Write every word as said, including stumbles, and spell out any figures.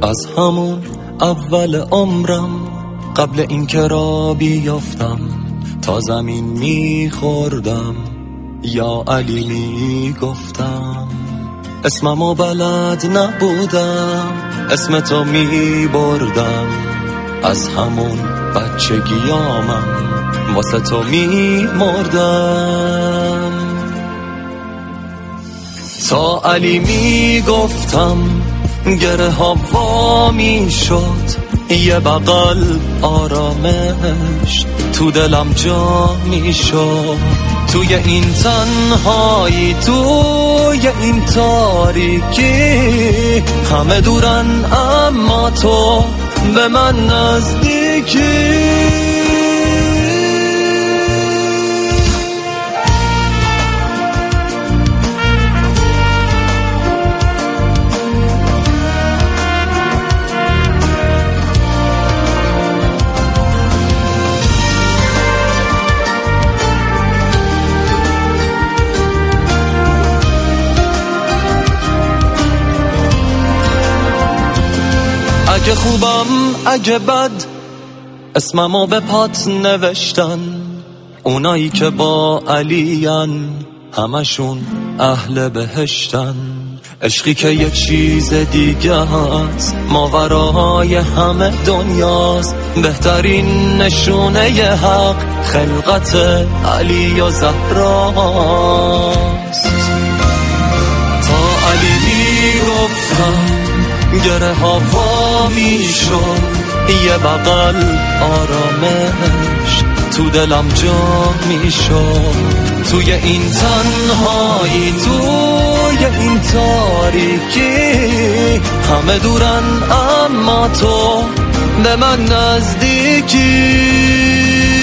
از همون اول عمرم قبل اینکه را بیافتم تا زمین میخوردم یا علی میگفتم. اسممو بلد نبودم اسم تو میبردم، از همون بچگیامم واسه تو میمردم. تا علی میگفتم گره ها وا میشد، یه بغل آرامش تو دلم جا میشد. توی این تنهایی توی این تاریکی همه دورن اما تو به من نزدیکی. اگه خوبم اگه بد اسممو به پات نوشتن، اونایی که با علیان همشون اهل بهشتن. عشقی که یه چیز دیگه هست ماورای همه دنیاست، بهترین نشونه ی حق خلقت علی و زهراست. تا علی میگفتم گره ها وا میشد، یه بغل آرامش تو دلم جا میشد. توی این تنهایی توی این تاریکی همه دورن اما تو به من نزدیکی.